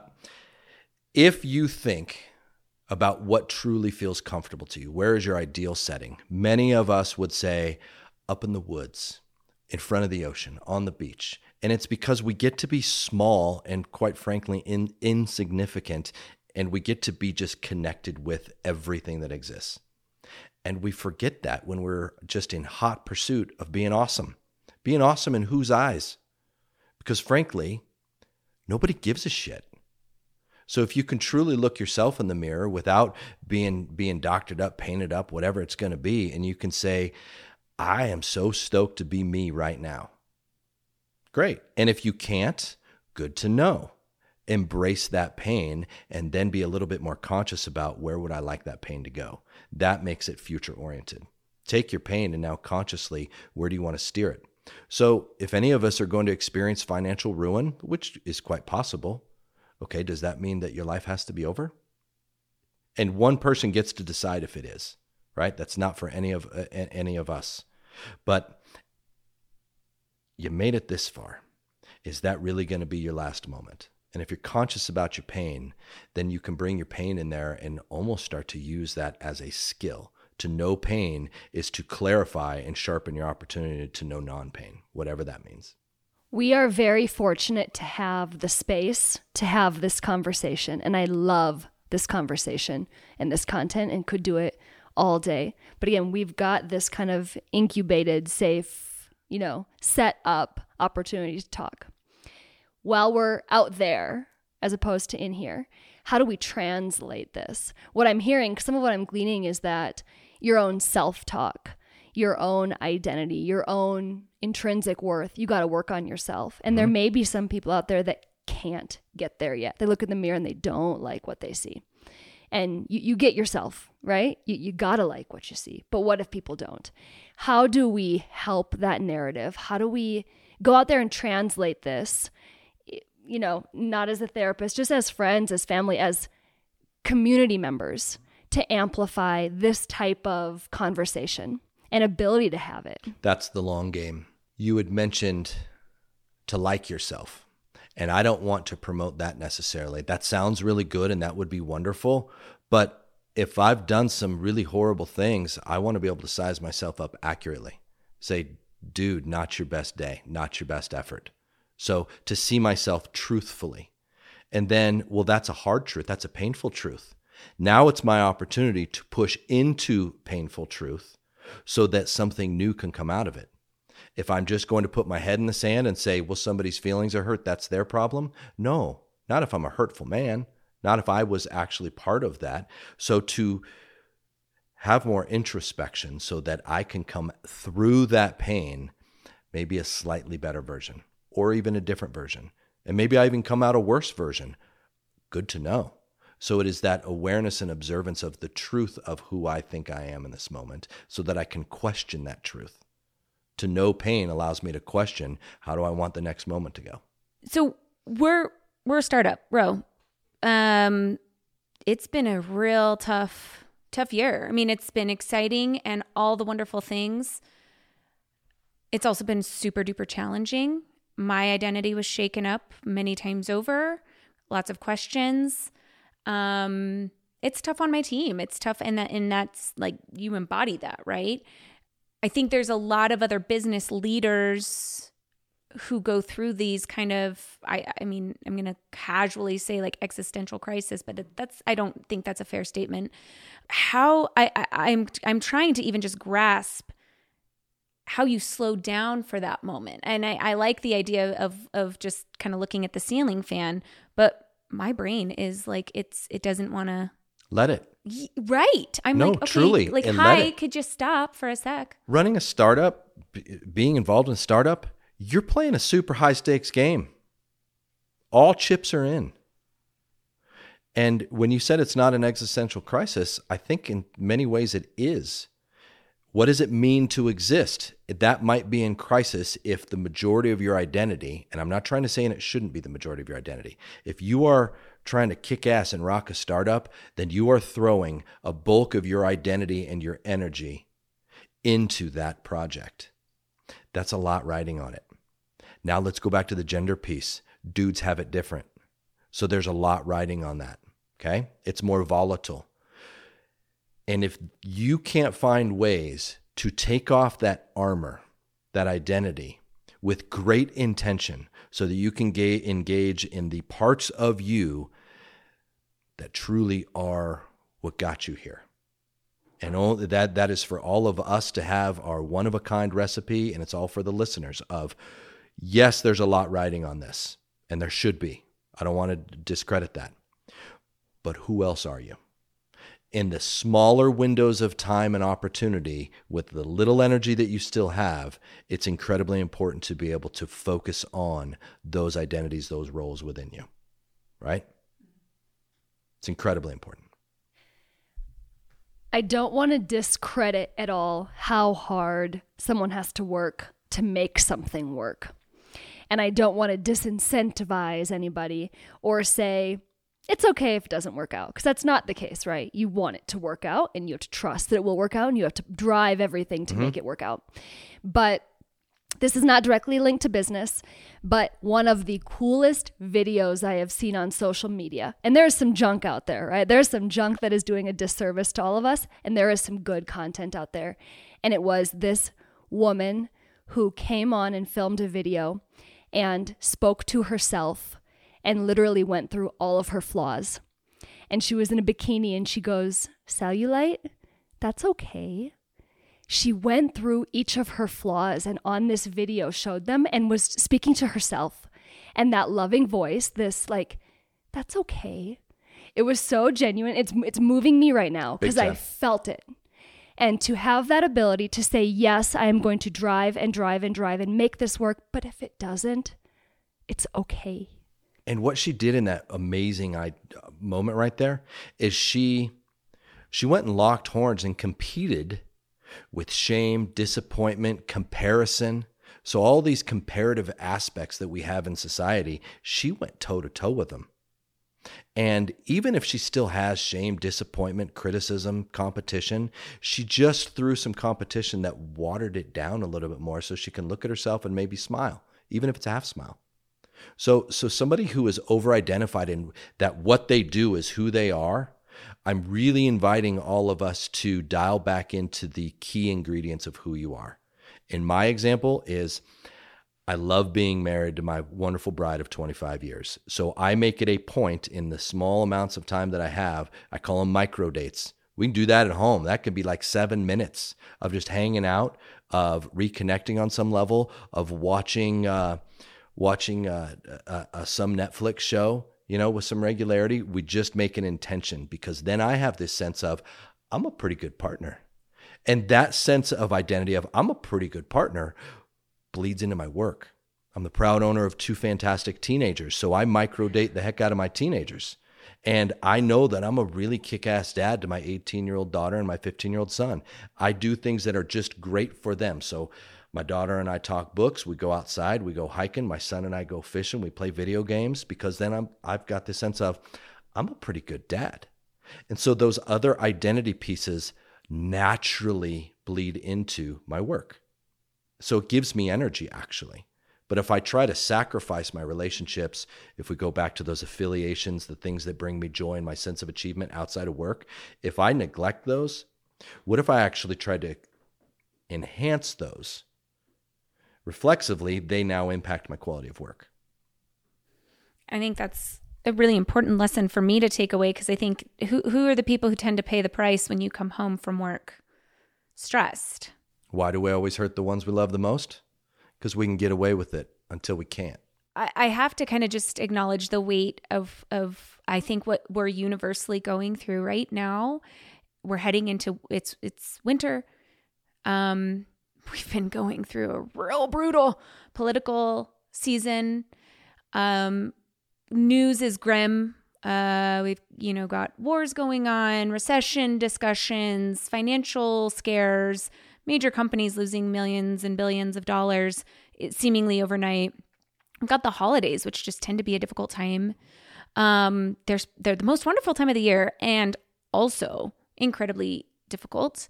[SPEAKER 1] if you think about what truly feels comfortable to you, where is your ideal setting? Many of us would say up in the woods, in front of the ocean, on the beach. And it's because we get to be small and quite frankly in, insignificant, and we get to be just connected with everything that exists. And we forget that when we're just in hot pursuit of being awesome. Being awesome in whose eyes? Because frankly, nobody gives a shit. So if you can truly look yourself in the mirror without being being doctored up, painted up, whatever it's going to be, and you can say, I am so stoked to be me right now. Great. And if you can't, good to know. Embrace that pain and then be a little bit more conscious about where would I like that pain to go. That makes it future oriented. Take your pain and now consciously, where do you want to steer it? So if any of us are going to experience financial ruin, which is quite possible, okay, does that mean that your life has to be over? And one person gets to decide if it is, right? That's not for any of uh, any of us. But you made it this far. Is that really going to be your last moment? And if you're conscious about your pain, then you can bring your pain in there and almost start to use that as a skill. To know pain is to clarify and sharpen your opportunity to know non-pain, whatever that means.
[SPEAKER 2] We are very fortunate to have the space to have this conversation. And I love this conversation and this content and could do it all day. But again, we've got this kind of incubated, safe, you know, set up opportunity to talk while we're out there as opposed to in here. how do we translate this? What I'm hearing, some of what I'm gleaning is that your own self-talk, your own identity, your own intrinsic worth, you got to work on yourself. And mm-hmm. there may be some people out there that can't get there yet. They look in the mirror and they don't like what they see. And you, you get yourself, right? You, you got to like what you see. But what if people don't? How do we help that narrative? How do we go out there and translate this, you know, not as a therapist, just as friends, as family, as community members, to amplify this type of conversation and ability to have it?
[SPEAKER 1] That's the long game. You had mentioned to like yourself. And I don't want to promote that necessarily. That sounds really good and that would be wonderful. But if I've done some really horrible things, I want to be able to size myself up accurately. Say, dude, not your best day, not your best effort. So to see myself truthfully. And then, well, that's a hard truth. That's a painful truth. Now it's my opportunity to push into painful truth so that something new can come out of it. If I'm just going to put my head in the sand and say, well, somebody's feelings are hurt, that's their problem. No, not if I'm a hurtful man, not if I was actually part of that. So to have more introspection so that I can come through that pain, maybe a slightly better version or even a different version. And maybe I even come out a worse version. Good to know. So it is that awareness and observance of the truth of who I think I am in this moment so that I can question that truth. To know pain allows me to question, how do I want the next moment to go?
[SPEAKER 3] So we're we're a startup, Ro. Um, it's been a real tough, tough year. I mean, it's been exciting and all the wonderful things. It's also been super duper challenging. My identity was shaken up many times over. Lots of questions. Um, it's tough on my team. It's tough, and that, and that's like you embody that, right? I think there's a lot of other business leaders who go through these kind of, I, I mean, I'm going to casually say like existential crisis, but that's, I don't think that's a fair statement. How I, I I'm, I'm trying to even just grasp how you slow down for that moment. And I, I like the idea of, of just kind of looking at the ceiling fan, but my brain is like, it's, it doesn't want to
[SPEAKER 1] let it.
[SPEAKER 3] Right. I'm
[SPEAKER 1] no,
[SPEAKER 3] like, okay,
[SPEAKER 1] truly,
[SPEAKER 3] like,
[SPEAKER 1] and
[SPEAKER 3] hi, could you stop for a sec?
[SPEAKER 1] Running a startup, b- being involved in a startup, you're playing a super high stakes game. All chips are in. And when you said it's not an existential crisis, I think in many ways it is. What does it mean to exist? That might be in crisis if the majority of your identity, and I'm not trying to say it shouldn't be the majority of your identity, if you are trying to kick ass and rock a startup, then you are throwing a bulk of your identity and your energy into that project. That's a lot riding on it. Now let's go back to the gender piece. Dudes have it different. So there's a lot riding on that, okay? It's more volatile. And if you can't find ways to take off that armor, that identity, with great intention so that you can ga- engage in the parts of you that truly are what got you here. And all, that that is for all of us to have our one-of-a-kind recipe, and it's all for the listeners of, yes, there's a lot riding on this, and there should be. I don't want to discredit that. But who else are you? In the smaller windows of time and opportunity, with the little energy that you still have, it's incredibly important to be able to focus on those identities, those roles within you, right? It's incredibly important.
[SPEAKER 2] I don't want to discredit at all how hard someone has to work to make something work. And I don't want to disincentivize anybody or say, it's okay if it doesn't work out, because that's not the case, right? You want it to work out and you have to trust that it will work out and you have to drive everything to mm-hmm. make it work out. But this is not directly linked to business, but one of the coolest videos I have seen on social media, and there's some junk out there, right? There's some junk that is doing a disservice to all of us, and there is some good content out there. And it was this woman who came on and filmed a video and spoke to herself and literally went through all of her flaws. And she was in a bikini and she goes, cellulite? That's okay. She went through each of her flaws and on this video showed them and was speaking to herself. And that loving voice, this like, that's okay. It was so genuine. It's it's moving me right now because I felt it. And to have that ability to say, yes, I am going to drive and drive and drive and make this work. But if it doesn't, it's okay.
[SPEAKER 1] And what she did in that amazing moment right there is she she went and locked horns and competed with shame, disappointment, comparison. So all these comparative aspects that we have in society, she went toe-to-toe with them. And even if she still has shame, disappointment, criticism, competition, she just threw some competition that watered it down a little bit more so she can look at herself and maybe smile, even if it's a half smile. So so somebody who is over-identified in that what they do is who they are, I'm really inviting all of us to dial back into the key ingredients of who you are. In my example is I love being married to my wonderful bride of twenty-five years. So I make it a point in the small amounts of time that I have, I call them micro dates. We can do that at home. That could be like seven minutes of just hanging out, of reconnecting on some level, of watching uh, watching uh, uh, uh, some Netflix show, you know, with some regularity. We just make an intention because then I have this sense of I'm a pretty good partner. And that sense of identity of I'm a pretty good partner bleeds into my work. I'm the proud owner of two fantastic teenagers, so I microdate the heck out of my teenagers. And I know that I'm a really kick-ass dad to my eighteen-year-old daughter and my fifteen-year-old son. I do things that are just great for them. So my daughter and I talk books, we go outside, we go hiking, my son and I go fishing, we play video games, because then I'm, I've got this sense of I'm a pretty good dad. And so those other identity pieces naturally bleed into my work. So it gives me energy, actually. But if I try to sacrifice my relationships, if we go back to those affiliations, the things that bring me joy and my sense of achievement outside of work, if I neglect those, what if I actually try to enhance those? Reflexively, they now impact my quality of work.
[SPEAKER 3] I think that's a really important lesson for me to take away, because I think who who are the people who tend to pay the price when you come home from work stressed?
[SPEAKER 1] Why do we always hurt the ones we love the most? Because we can get away with it until we can't.
[SPEAKER 3] I, I have to kind of just acknowledge the weight of, of, I think, what we're universally going through right now. We're heading into, it's it's winter. Um, we've been going through a real brutal political season. Um, news is grim. Uh, we've, you know, got wars going on, recession discussions, financial scares, major companies losing millions and billions of dollars seemingly overnight. We've got the holidays, which just tend to be a difficult time. Um, there's, they're the most wonderful time of the year and also incredibly difficult.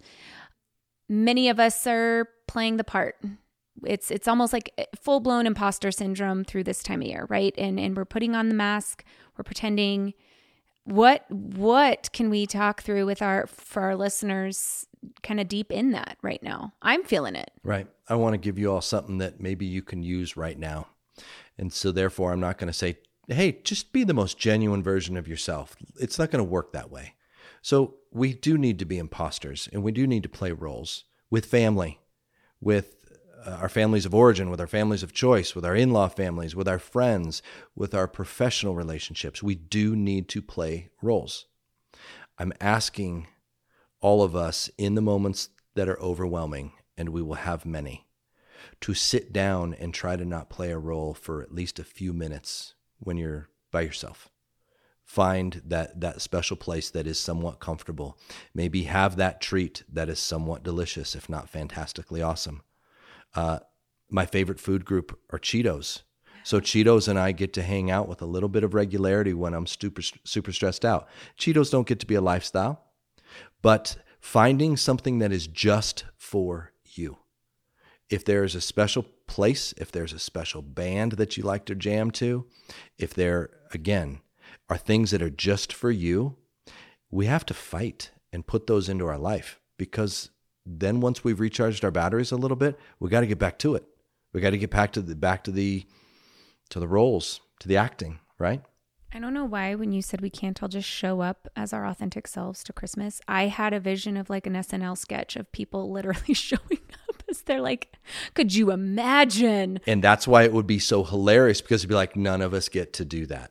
[SPEAKER 3] Many of us are playing the part. It's it's almost like full-blown imposter syndrome through this time of year, right? And and we're putting on the mask, we're pretending. What what can we talk through with our for our listeners kind of deep in that right now? I'm feeling it.
[SPEAKER 1] Right. I want to give you all something that maybe you can use right now. And so therefore, I'm not going to say, hey, just be the most genuine version of yourself. It's not going to work that way. So we do need to be imposters, and we do need to play roles with family, with uh, our families of origin, with our families of choice, with our in-law families, with our friends, with our professional relationships. We do need to play roles. I'm asking all of us in the moments that are overwhelming, and we will have many, to sit down and try to not play a role for at least a few minutes when you're by yourself. Find that, that special place that is somewhat comfortable. Maybe have that treat that is somewhat delicious, if not fantastically awesome. Uh, my favorite food group are Cheetos. So Cheetos and I get to hang out with a little bit of regularity when I'm super, super stressed out. Cheetos don't get to be a lifestyle, but finding something that is just for you. If there's a special place, if there's a special band that you like to jam to, if there, again, are things that are just for you, we have to fight and put those into our life, because then once we've recharged our batteries a little bit, we got to get back to it. We got to get back to the back to the to the roles, to the acting, right?
[SPEAKER 3] I don't know why when you said we can't all just show up as our authentic selves to Christmas, I had a vision of like an S N L sketch of people literally showing up as they're like, could you imagine?
[SPEAKER 1] And that's why it would be so hilarious, because it'd be like, none of us get to do that.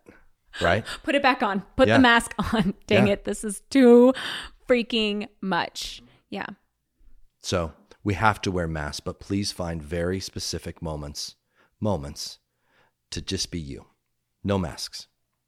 [SPEAKER 1] right?
[SPEAKER 3] Put it back on. Put
[SPEAKER 1] Yeah.
[SPEAKER 3] the mask on. Dang
[SPEAKER 1] Yeah.
[SPEAKER 3] it. This is too freaking much. Yeah.
[SPEAKER 1] So we have to wear masks, but please find very specific moments, moments to just be you. No masks.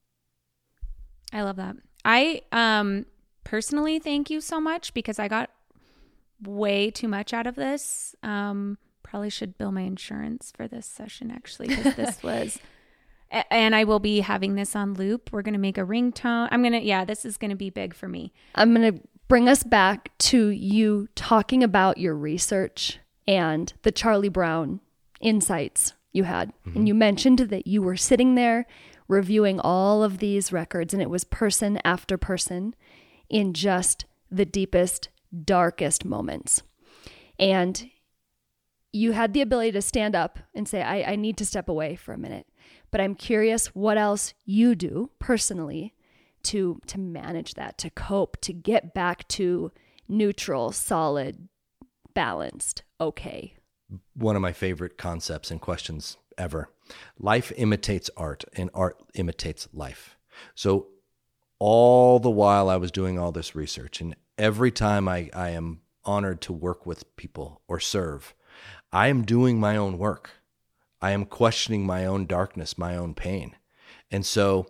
[SPEAKER 3] I love that. I um personally thank you so much because I got way too much out of this. Um, probably should bill my insurance for this session actually, because this was, a- and I will be having this on loop. We're going to make a ringtone. I'm going to, yeah, this is going to be big for me.
[SPEAKER 2] I'm going to bring us back to you talking about your research and the Charlie Brown insights you had. Mm-hmm. And you mentioned that you were sitting there reviewing all of these records, and it was person after person in just the deepest, darkest moments. And you had the ability to stand up and say, I, I need to step away for a minute. But I'm curious what else you do personally to to manage that, to cope, to get back to neutral, solid, balanced, okay.
[SPEAKER 1] One of my favorite concepts and questions ever. Life imitates art, and art imitates life. So all the while I was doing all this research, and every time I, I am honored to work with people or serve, I am doing my own work. I am questioning my own darkness, my own pain. And so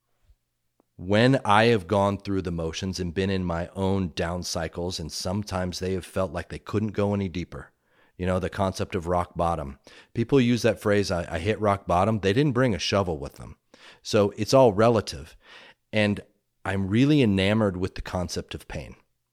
[SPEAKER 1] when I have gone through the motions and been in my own down cycles, and sometimes they have felt like they couldn't go any deeper, you know, the concept of rock bottom. People use that phrase, I, I hit rock bottom. They didn't bring a shovel with them. So it's all relative. And I'm really enamored with the concept of pain.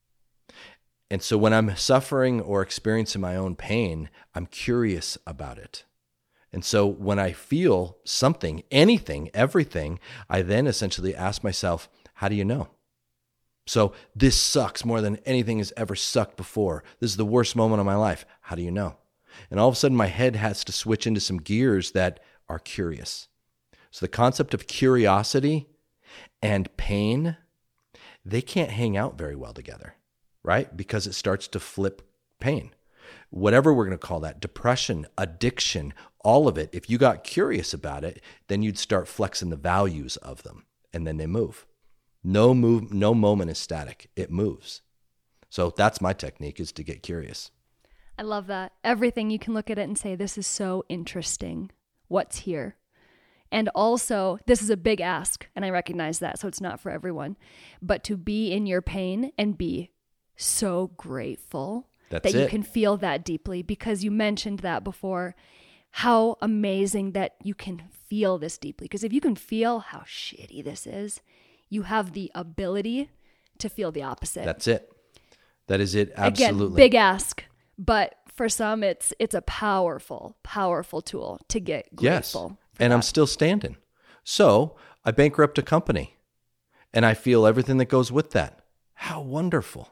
[SPEAKER 1] And so when I'm suffering or experiencing my own pain, I'm curious about it. And so when I feel something, anything, everything, I then essentially ask myself, how do you know? So this sucks more than anything has ever sucked before. This is the worst moment of my life. How do you know? And all of a sudden my head has to switch into some gears that are curious. So the concept of curiosity and pain, they can't hang out very well together, right? Because it starts to flip pain. Whatever we're going to call that, depression, addiction, all of it, if you got curious about it, then you'd start flexing the values of them, and then they move. No move, no moment is static. It moves. So that's my technique, is to get curious.
[SPEAKER 2] I love that. Everything, you can look at it and say, this is so interesting. What's here? And also, this is a big ask, and I recognize that, so it's not for everyone. But to be in your pain and be so grateful
[SPEAKER 1] That's
[SPEAKER 2] that you
[SPEAKER 1] it.
[SPEAKER 2] can feel that deeply, because you mentioned that before, how amazing that you can feel this deeply. Because if you can feel how shitty this is, you have the ability to feel the opposite.
[SPEAKER 1] That's it. That is it. Absolutely.
[SPEAKER 2] Again, big ask, but for some, it's it's a powerful, powerful tool to get grateful.
[SPEAKER 1] Yes. And I'm still standing. So I bankrupt a company, and I feel everything that goes with that. How wonderful.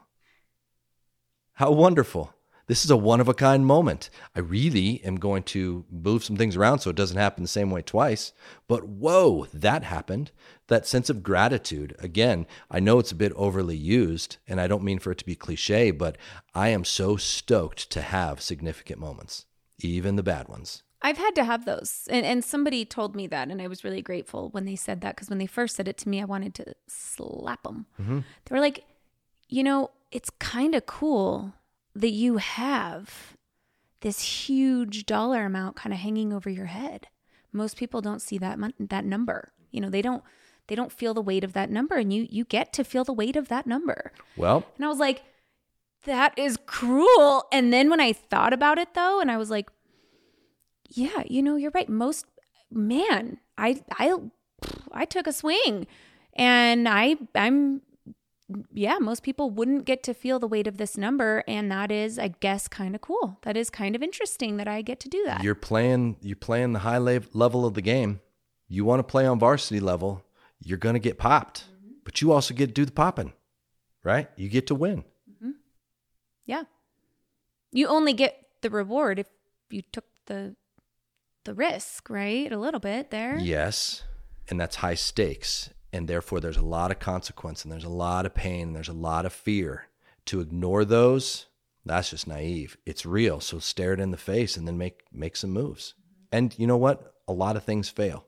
[SPEAKER 1] How wonderful. This is a one-of-a-kind moment. I really am going to move some things around so it doesn't happen the same way twice. But whoa, that happened. That sense of gratitude. Again, I know it's a bit overly used, and I don't mean for it to be cliche, but I am so stoked to have significant moments, even the bad ones.
[SPEAKER 3] I've had to have those. And and somebody told me that, and I was really grateful when they said that, because when they first said it to me, I wanted to slap them. Mm-hmm. They were like, you know, it's kind of cool that you have this huge dollar amount kind of hanging over your head. Most people don't see that mon- that number. You know, they don't they don't feel the weight of that number, and you you get to feel the weight of that number.
[SPEAKER 1] Well,
[SPEAKER 3] and I was like, that is cruel. And then when I thought about it though, and I was like, yeah, you know, you're right. Most man, I I I took a swing, and I I'm yeah, most people wouldn't get to feel the weight of this number, and that is, I guess, kind of cool. That is kind of interesting that I get to do that.
[SPEAKER 1] You're playing you're playing the high le- level of the game. You want to play on varsity level, you're going to get popped. Mm-hmm. But you also get to do the popping, right? You get to win.
[SPEAKER 3] Mm-hmm. Yeah. You only get the reward if you took the the risk, right? A little bit there.
[SPEAKER 1] Yes, and that's high stakes. And therefore, there's a lot of consequence, and there's a lot of pain, and there's a lot of fear. To ignore those, that's just naive. It's real. So stare it in the face and then make make some moves. And you know what? A lot of things fail.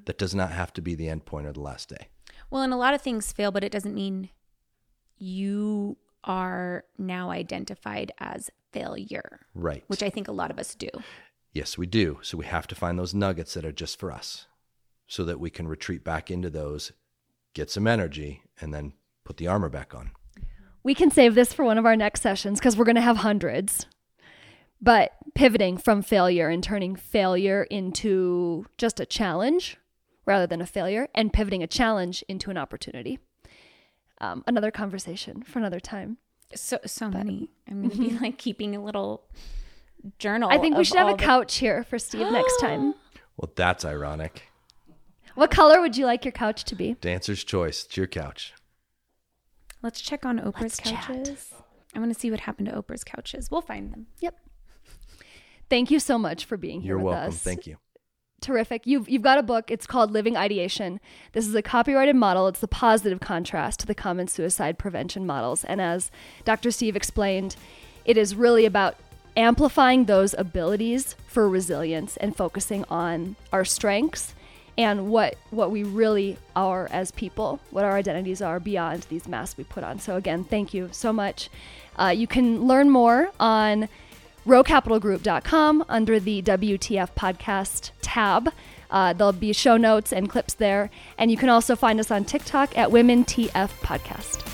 [SPEAKER 1] That does not have to be the end point or the last day.
[SPEAKER 3] Well, and a lot of things fail, but it doesn't mean you are now identified as failure.
[SPEAKER 1] Right.
[SPEAKER 3] Which I think a lot of us do.
[SPEAKER 1] Yes, we do. So we have to find those nuggets that are just for us so that we can retreat back into those, get some energy, and then put the armor back on.
[SPEAKER 2] We can save this for one of our next sessions because we're going to have hundreds. But pivoting from failure and turning failure into just a challenge rather than a failure, and pivoting a challenge into an opportunity. Um, another conversation for another time.
[SPEAKER 3] So so but, many. I'm going to be like keeping a little journal.
[SPEAKER 2] I think we should have a
[SPEAKER 3] the...
[SPEAKER 2] couch here for Steve next time.
[SPEAKER 1] Well, that's ironic.
[SPEAKER 2] What color would you like your couch to be?
[SPEAKER 1] Dancer's choice. It's your couch.
[SPEAKER 3] Let's check on Oprah's
[SPEAKER 2] Let's
[SPEAKER 3] couches.
[SPEAKER 2] Chat.
[SPEAKER 3] I want to see what happened to Oprah's couches. We'll find them.
[SPEAKER 2] Yep. Thank you so much for being here
[SPEAKER 1] You're
[SPEAKER 2] with
[SPEAKER 1] welcome.
[SPEAKER 2] us.
[SPEAKER 1] Thank you.
[SPEAKER 2] Terrific. You've you've got a book. It's called Living Ideation. This is a copyrighted model. It's the positive contrast to the common suicide prevention models. And as Doctor Steve explained, it is really about amplifying those abilities for resilience and focusing on our strengths and what what we really are as people, what our identities are beyond these masks we put on. So again, thank you so much. Uh, you can learn more on row capital group dot com under the W T F podcast tab. Uh, there'll be show notes and clips there. And you can also find us on TikTok at Women T F Podcast.